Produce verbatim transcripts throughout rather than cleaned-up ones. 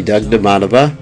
Doug Damanova.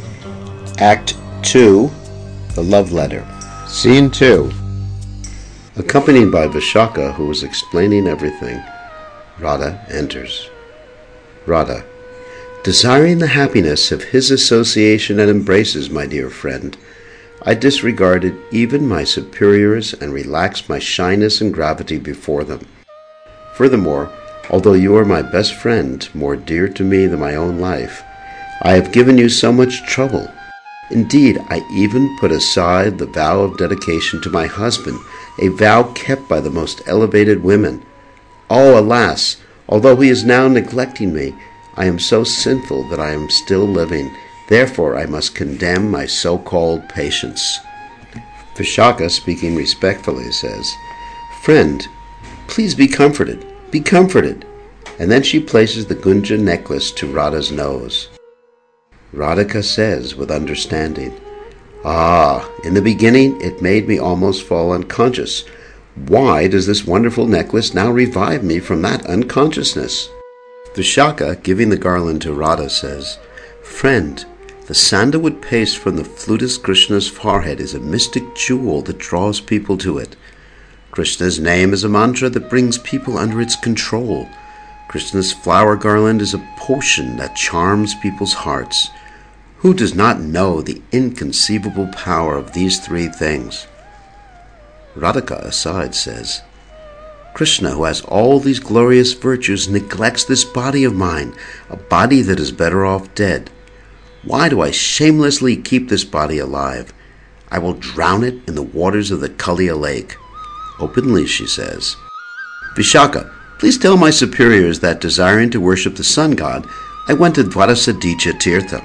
Act two, The Love Letter. Scene two. Accompanied by Vishaka, who is explaining everything, Radha enters. Radha. Desiring the happiness of his association and embraces, my dear friend, I disregarded even my superiors and relaxed my shyness and gravity before them. Furthermore, although you are my best friend, more dear to me than my own life, I have given you so much trouble. Indeed, I even put aside the vow of dedication to my husband, a vow kept by the most elevated women. Oh, alas! Although he is now neglecting me, I am so sinful that I am still living. Therefore, I must condemn my so-called patience. Vishaka, speaking respectfully, says, Friend, please be comforted. Be comforted. And then she places the Gunja necklace to Radha's nose. Radhika says with understanding, Ah, in the beginning it made me almost fall unconscious. Why does this wonderful necklace now revive me from that unconsciousness? Vishaka, giving the garland to Radha, says, Friend, the sandalwood paste from the flutist Krishna's forehead is a mystic jewel that draws people to it. Krishna's name is a mantra that brings people under its control. Krishna's flower garland is a potion that charms people's hearts. Who does not know the inconceivable power of these three things? Radhika aside says, Krishna, who has all these glorious virtues, neglects this body of mine, a body that is better off dead. Why do I shamelessly keep this body alive? I will drown it in the waters of the Kaliya lake. Openly she says, Vishaka, please tell my superiors that, desiring to worship the sun god, I went to Dvarasaditya Tirtha.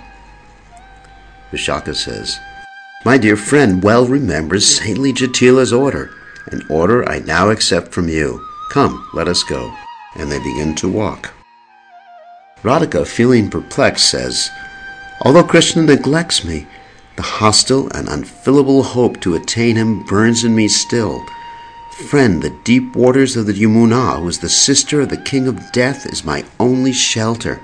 Vishaka says, My dear friend well remembers saintly Jatila's order, an order I now accept from you. Come, let us go. And they begin to walk. Radhika, feeling perplexed, says, Although Krishna neglects me, the hostile and unfillable hope to attain him burns in me still. Friend, the deep waters of the Yamuna, who is the sister of the king of death, is my only shelter.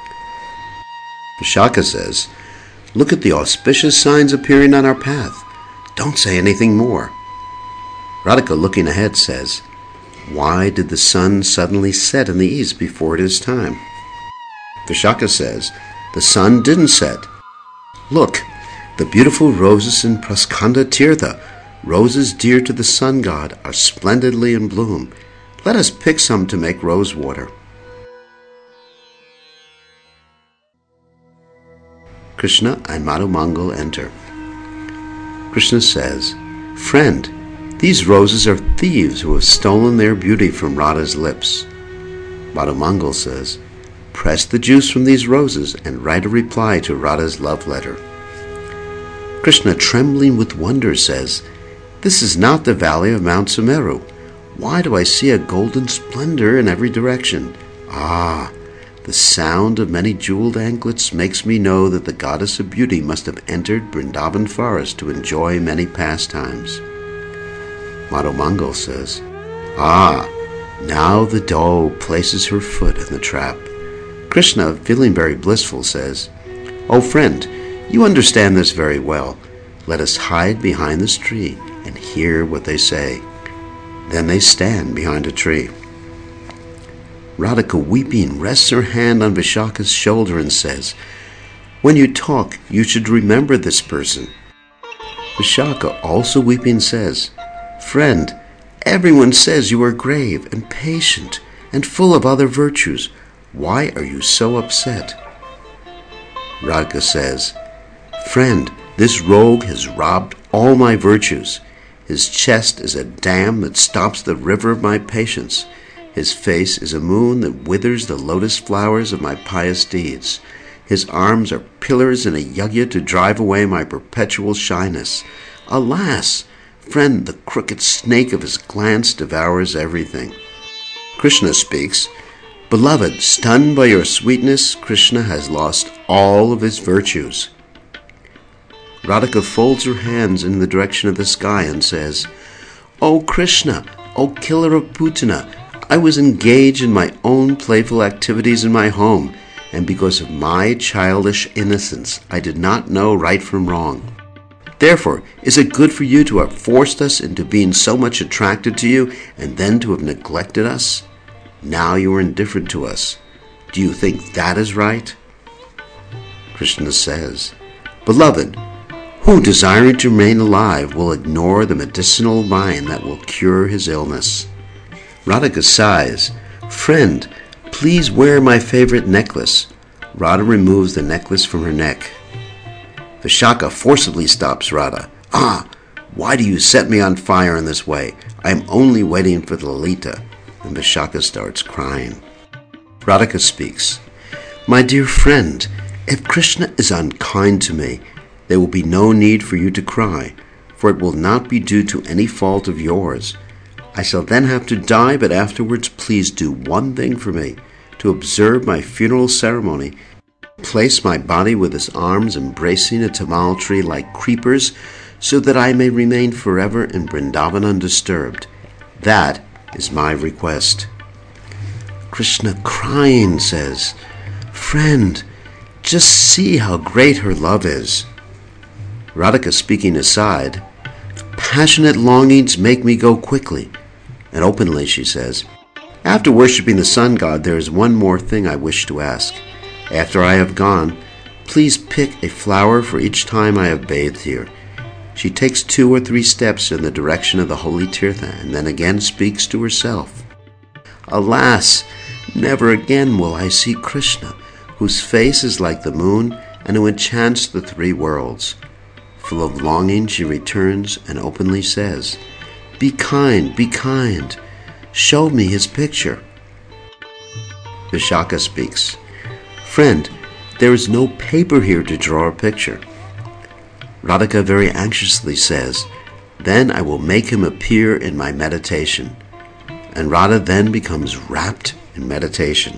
Vishaka says, Look at the auspicious signs appearing on our path. Don't say anything more. Radhika, looking ahead, says, Why did the sun suddenly set in the east before it is time? Vishaka says, The sun didn't set. Look, the beautiful roses in Praskanda Tirtha, roses dear to the sun god, are splendidly in bloom. Let us pick some to make rose water. Krishna and Madhu Mangal enter. Krishna says, Friend, these roses are thieves who have stolen their beauty from Radha's lips. Madhu Mangal says, Press the juice from these roses and write a reply to Radha's love letter. Krishna, trembling with wonder, says, This is not the valley of Mount Sumeru. Why do I see a golden splendor in every direction? Ah, the sound of many jeweled anklets makes me know that the goddess of beauty must have entered Vrindavan forest to enjoy many pastimes. Madhu Mangal says, Ah, now the doe places her foot in the trap. Krishna, feeling very blissful, says, O friend, you understand this very well. Let us hide behind this tree and hear what they say. Then they stand behind a tree. Radhika, weeping, rests her hand on Vishaka's shoulder and says, When you talk, you should remember this person. Vishaka, also weeping, says, Friend, everyone says you are grave and patient and full of other virtues. Why are you so upset? Radhika says, Friend, this rogue has robbed all my virtues. His chest is a dam that stops the river of my patience. His face is a moon that withers the lotus flowers of my pious deeds. His arms are pillars in a yajna to drive away my perpetual shyness. Alas! Friend, the crooked snake of his glance devours everything. Krishna speaks, Beloved, stunned by your sweetness, Krishna has lost all of his virtues. Radhika folds her hands in the direction of the sky and says, O Krishna, O killer of Putana, I was engaged in my own playful activities in my home, and because of my childish innocence I did not know right from wrong. Therefore, is it good for you to have forced us into being so much attracted to you and then to have neglected us? Now you are indifferent to us. Do you think that is right? Krishna says, Beloved, who desiring to remain alive will ignore the medicinal wine that will cure his illness? Radhika sighs, Friend, please wear my favorite necklace. Radha removes the necklace from her neck. Vishaka forcibly stops Radha. Ah, why do you set me on fire in this way? I am only waiting for the Lalita. And Vishaka starts crying. Radhika speaks. My dear friend, if Krishna is unkind to me, there will be no need for you to cry, for it will not be due to any fault of yours. I shall then have to die, but afterwards please do one thing for me, to observe my funeral ceremony. Place my body with his arms embracing a tamal tree like creepers, so that I may remain forever in Vrindavan undisturbed. That is my request. Krishna, crying, says, Friend, just see how great her love is. Radhika, speaking aside, Passionate longings make me go quickly. And openly she says, After worshipping the sun god, there is one more thing I wish to ask. After I have gone, please pick a flower for each time I have bathed here. She takes two or three steps in the direction of the holy Tirtha and then again speaks to herself. Alas, never again will I see Krishna, whose face is like the moon and who enchants the three worlds. Full of longing, she returns and openly says, Be kind, be kind. Show me his picture. Vishaka speaks. Friend, there is no paper here to draw a picture. Radhika very anxiously says, Then I will make him appear in my meditation. And Radha then becomes wrapped in meditation.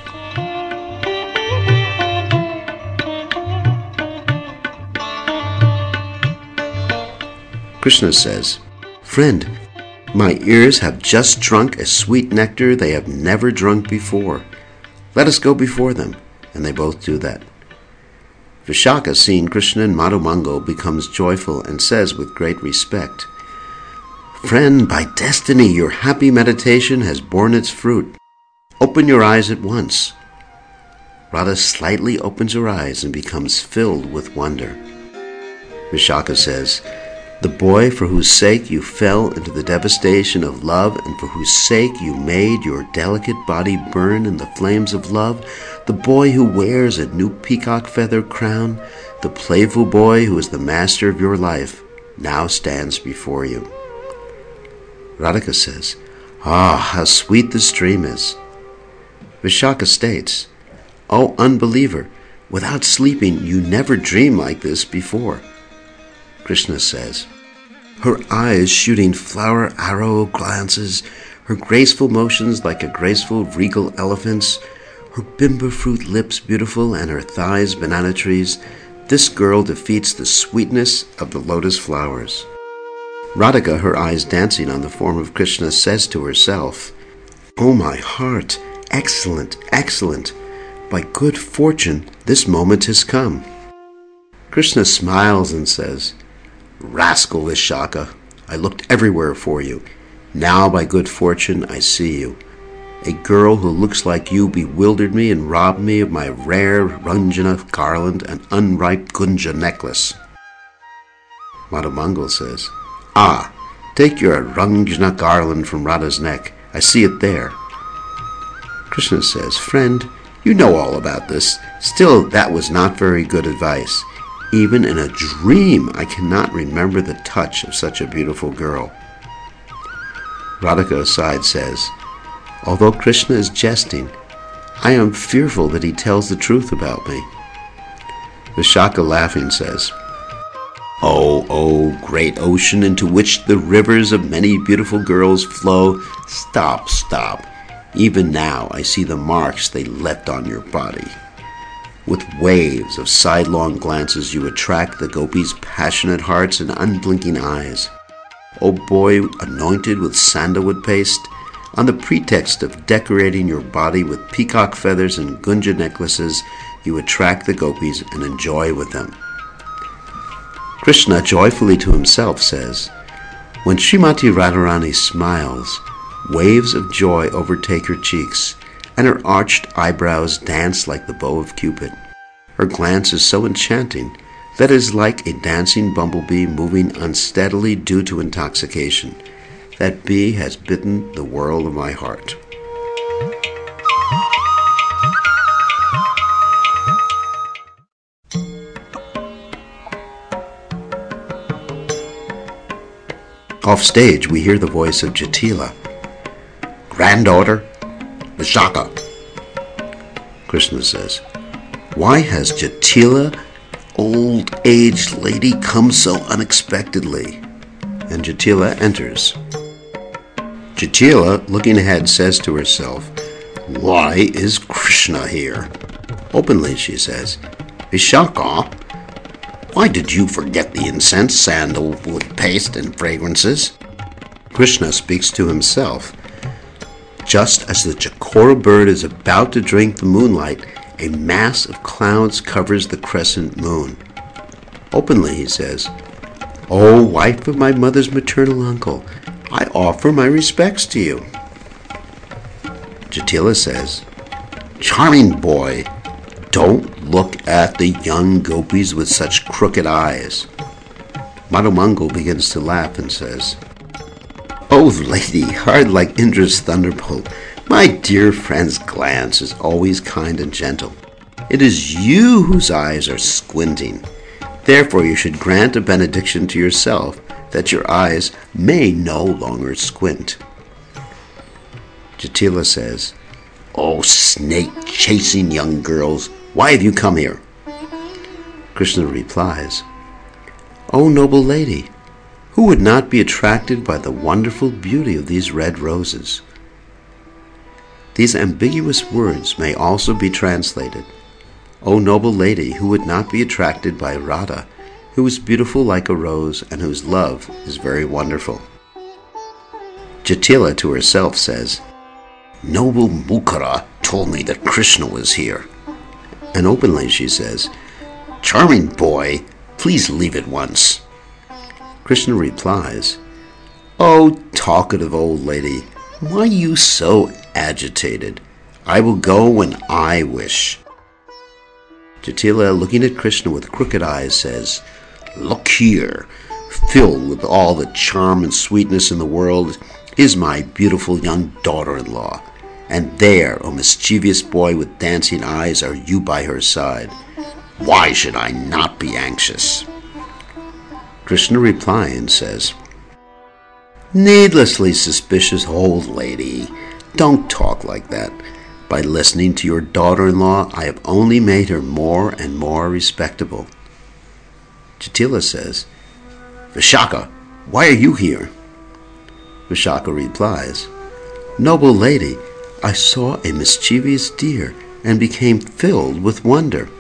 Krishna says, Friend, my ears have just drunk a sweet nectar they have never drunk before. Let us go before them. And they both do that. Vishaka, seeing Krishna and Madhumangal, becomes joyful and says with great respect, Friend, by destiny your happy meditation has borne its fruit. Open your eyes at once. Radha slightly opens her eyes and becomes filled with wonder. Vishaka says, The boy for whose sake you fell into the devastation of love and for whose sake you made your delicate body burn in the flames of love, the boy who wears a new peacock feather crown, the playful boy who is the master of your life, now stands before you. Radhika says, Ah, how sweet this dream is. Vishaka states, O unbeliever, without sleeping you never dreamed like this before. Krishna says, Her eyes shooting flower arrow glances, her graceful motions like a graceful regal elephant's, her bimba fruit lips beautiful and her thighs banana trees, this girl defeats the sweetness of the lotus flowers. Radhika, her eyes dancing on the form of Krishna, says to herself, O my heart, excellent, excellent, by good fortune this moment has come. Krishna smiles and says, Rascal Vishaka, I looked everywhere for you. Now by good fortune I see you. A girl who looks like you bewildered me and robbed me of my rare Ranjana garland and unripe Gunja necklace. Madhumangal says, Ah, take your Ranjana garland from Radha's neck. I see it there. Krishna says, Friend, you know all about this. Still, that was not very good advice. Even in a dream, I cannot remember the touch of such a beautiful girl. Radhika aside says, Although Krishna is jesting, I am fearful that he tells the truth about me. Vishaka, laughing, says, Oh, oh, great ocean into which the rivers of many beautiful girls flow, stop, stop. Even now I see the marks they left on your body. With waves of sidelong glances you attract the gopis' passionate hearts and unblinking eyes. O boy anointed with sandalwood paste, On the pretext of decorating your body with peacock feathers and gunja necklaces, you attract the gopis and enjoy with them. Krishna, joyfully to himself, says, when Srimati Radharani smiles, waves of joy overtake her cheeks, and her arched eyebrows dance like the bow of Cupid. Her glance is so enchanting that it is like a dancing bumblebee moving unsteadily due to intoxication. That bee has bitten the whirl of my heart. Off stage, we hear the voice of Jatila. Granddaughter, Vishaka. Krishna says, why has Jatila, old-aged lady, come so unexpectedly? And Jatila enters. Jatila, looking ahead, says to herself, why is Krishna here? Openly, she says, Vishaka, why did you forget the incense, sandalwood paste, and fragrances? Krishna speaks to himself. Just as the chakora bird is about to drink the moonlight, a mass of clouds covers the crescent moon. Openly, he says, O wife of my mother's maternal uncle, I offer my respects to you. Jatila says, charming boy, don't look at the young gopis with such crooked eyes. Madhumangal begins to laugh and says, O lady, hard like Indra's thunderbolt, my dear friend's glance is always kind and gentle. It is you whose eyes are squinting. Therefore you should grant a benediction to yourself that your eyes may no longer squint. Jatila says, O snake-chasing young girls, why have you come here? Krishna replies, O noble lady, who would not be attracted by the wonderful beauty of these red roses? These ambiguous words may also be translated, O noble lady, who would not be attracted by Radha, who is beautiful like a rose and whose love is very wonderful. Jatila to herself says, Noble Mukara told me that Krishna was here. And openly she says, Charming boy, please leave at once. Krishna replies, O talkative old lady, why are you so agitated? I will go when I wish. Jatila, looking at Krishna with crooked eyes, says, Look here, filled with all the charm and sweetness in the world is my beautiful young daughter-in-law. And there, O mischievous boy with dancing eyes, are you by her side. Why should I not be anxious? Krishna replying says, Needlessly suspicious old lady, don't talk like that. By listening to your daughter-in-law, I have only made her more and more respectable. Jatila says, Vishaka, why are you here? Vishaka replies, Noble lady, I saw a mischievous deer and became filled with wonder.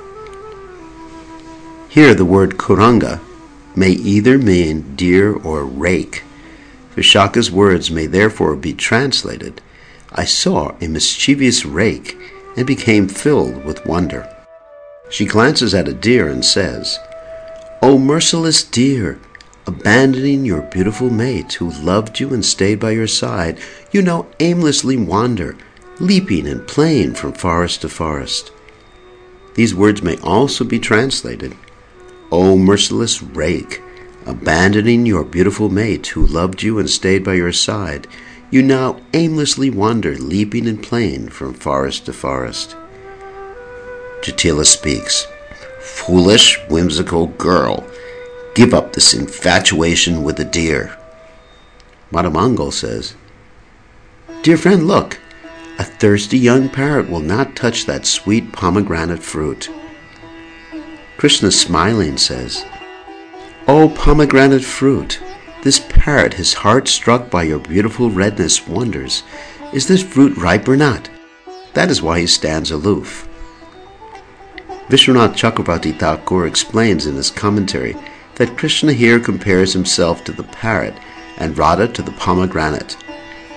Here the word Kuranga may either mean deer or rake. Vishaka's words may therefore be translated, I saw a mischievous rake and became filled with wonder. She glances at a deer and says, O merciless deer, abandoning your beautiful mate who loved you and stayed by your side, you now aimlessly wander, leaping and playing from forest to forest. These words may also be translated, O merciless rake, abandoning your beautiful mate who loved you and stayed by your side, you now aimlessly wander, leaping and playing from forest to forest. Jatila speaks, Foolish, whimsical girl, give up this infatuation with the deer. Madhumangal says, Dear friend, look, a thirsty young parrot will not touch that sweet pomegranate fruit. Krishna smiling says, O pomegranate fruit, this parrot, his heart struck by your beautiful redness, wonders, is this fruit ripe or not? That is why he stands aloof. Vishwanath Chakravarti Thakur explains in his commentary that Krishna here compares himself to the parrot and Radha to the pomegranate.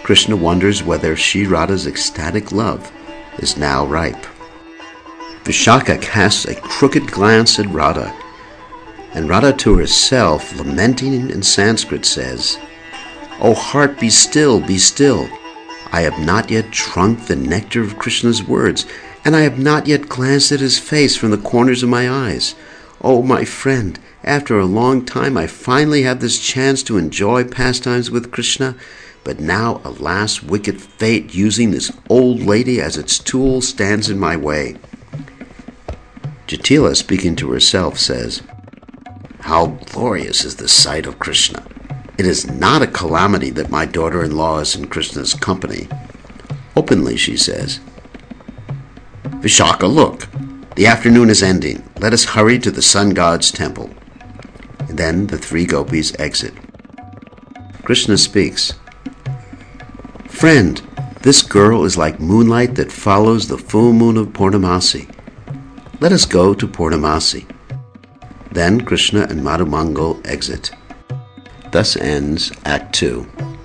Krishna wonders whether Sri Radha's ecstatic love is now ripe. Vishaka casts a crooked glance at Radha, and Radha to herself, lamenting in Sanskrit, says, "O heart, be still, be still. I have not yet drunk the nectar of Krishna's words, and I have not yet glanced at his face from the corners of my eyes. Oh, my friend, after a long time I finally have this chance to enjoy pastimes with Krishna, but now, alas, wicked fate, using this old lady as its tool, stands in my way." Jatila, speaking to herself, says, "How glorious is the sight of Krishna! It is not a calamity that my daughter-in-law is in Krishna's company." Openly she says, "Vishaka, look! The afternoon is ending. Let us hurry to the sun god's temple." And then the three gopis exit. Krishna speaks, "Friend, this girl is like moonlight that follows the full moon of Purnamasi. Let us go to Purnamasi." Then Krishna and Madhumangal exit. Thus ends Act two.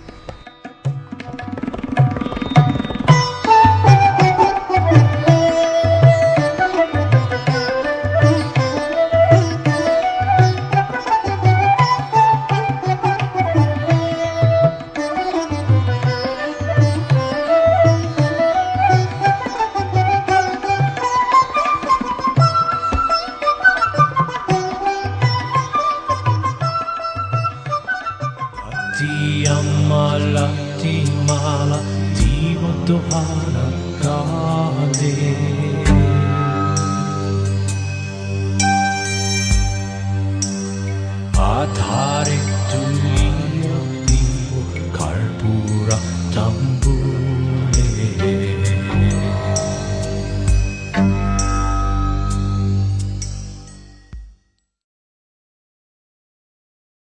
Mala, ti mala, ti dohara kade. Adhare tuliyo divo karpura tambur.